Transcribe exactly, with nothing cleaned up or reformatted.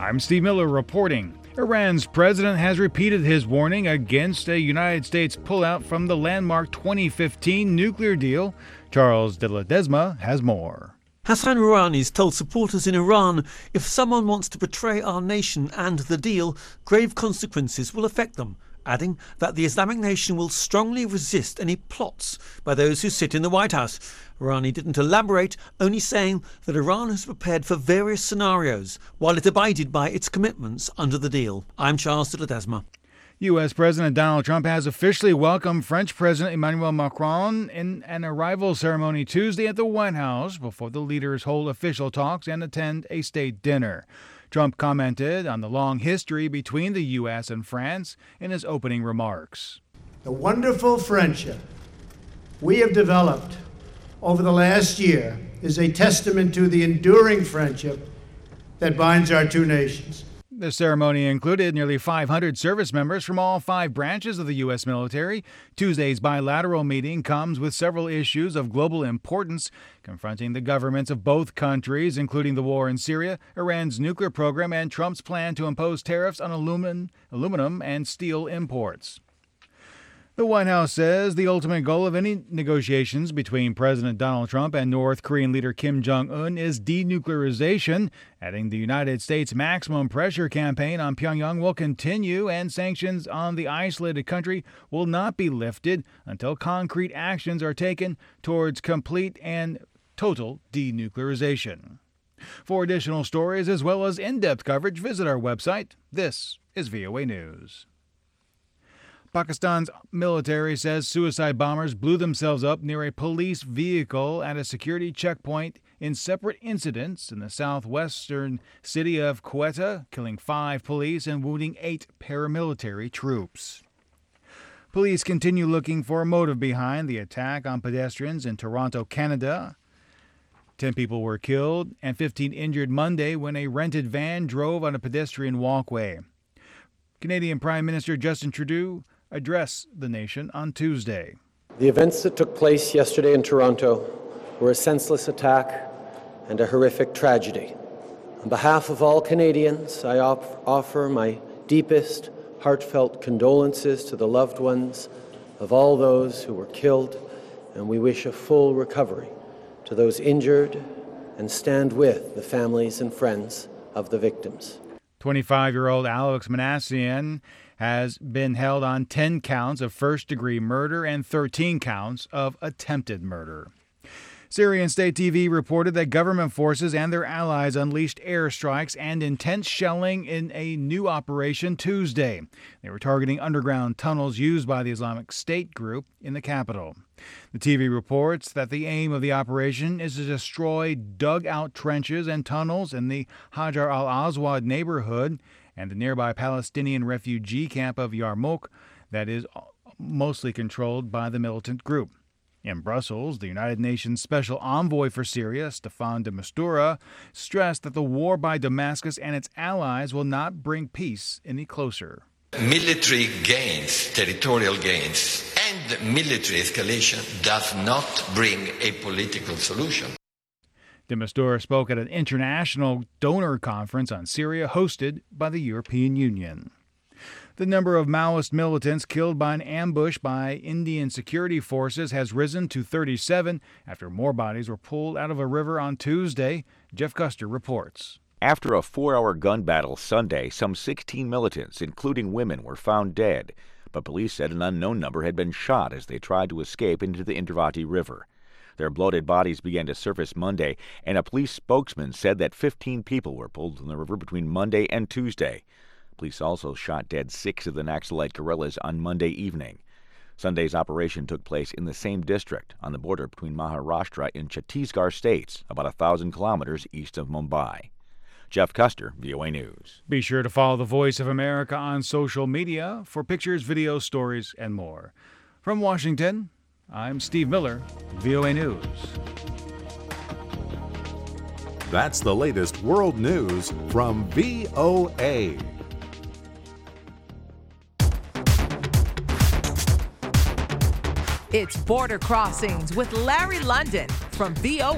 I'm Steve Miller reporting. Iran's president has repeated his warning against a United States pullout from the landmark twenty fifteen nuclear deal. Charles de Ledesma has more. Hassan Rouhani's told supporters in Iran, if someone wants to betray our nation and the deal, grave consequences will affect them, adding that the Islamic nation will strongly resist any plots by those who sit in the White House. Rouhani didn't elaborate, only saying that Iran has prepared for various scenarios while it abided by its commitments under the deal. I'm Charles de Ledesma. U S. President Donald Trump has officially welcomed French President Emmanuel Macron in an arrival ceremony Tuesday at the White House before the leaders hold official talks and attend a state dinner. Trump commented on the long history between the U S and France in his opening remarks. The wonderful friendship we have developed over the last year is a testament to the enduring friendship that binds our two nations. The ceremony included nearly five hundred service members from all five branches of the U S military. Tuesday's bilateral meeting comes with several issues of global importance confronting the governments of both countries, including the war in Syria, Iran's nuclear program, and Trump's plan to impose tariffs on aluminum, aluminum and steel imports. The White House says the ultimate goal of any negotiations between President Donald Trump and North Korean leader Kim Jong-un is denuclearization, adding the United States' maximum pressure campaign on Pyongyang will continue and sanctions on the isolated country will not be lifted until concrete actions are taken towards complete and total denuclearization. For additional stories as well as in-depth coverage, visit our website. This is V O A News. Pakistan's military says suicide bombers blew themselves up near a police vehicle at a security checkpoint in separate incidents in the southwestern city of Quetta, killing five police and wounding eight paramilitary troops. Police continue looking for a motive behind the attack on pedestrians in Toronto, Canada. Ten people were killed and fifteen injured Monday when a rented van drove on a pedestrian walkway. Canadian Prime Minister Justin Trudeau addressed the nation on Tuesday. The events that took place yesterday in Toronto were a senseless attack and a horrific tragedy. On behalf of all Canadians, I op- offer my deepest, heartfelt condolences to the loved ones of all those who were killed, and we wish a full recovery to those injured and stand with the families and friends of the victims. twenty-five-year-old Alex Manassian has been held on ten counts of first-degree murder and thirteen counts of attempted murder. Syrian state T V reported that government forces and their allies unleashed airstrikes and intense shelling in a new operation Tuesday. They were targeting underground tunnels used by the Islamic State group in the capital. The T V reports that the aim of the operation is to destroy dug-out trenches and tunnels in the Hajar al-Aswad neighborhood and the nearby Palestinian refugee camp of Yarmouk that is mostly controlled by the militant group. In Brussels, the United Nations Special Envoy for Syria, Staffan de Mistura, stressed that the war by Damascus and its allies will not bring peace any closer. Military gains, territorial gains, and military escalation does not bring a political solution. De Mistura spoke at an international donor conference on Syria hosted by the European Union. The number of Maoist militants killed by an ambush by Indian security forces has risen to thirty-seven after more bodies were pulled out of a river on Tuesday. Jeff Custer reports. After a four-hour gun battle Sunday, some sixteen militants, including women, were found dead, but police said an unknown number had been shot as they tried to escape into the Indravati River. Their bloated bodies began to surface Monday, and a police spokesman said that fifteen people were pulled from the river between Monday and Tuesday. Police also shot dead six of the Naxalite guerrillas on Monday evening. Sunday's operation took place in the same district on the border between Maharashtra and Chhattisgarh states, about a thousand kilometers east of Mumbai. Jeff Custer, V O A News. Be sure to follow the Voice of America on social media for pictures, videos, stories, and more. From Washington, I'm Steve Miller, V O A News. That's the latest world news from V O A. It's Border Crossings with Larry London from V O A.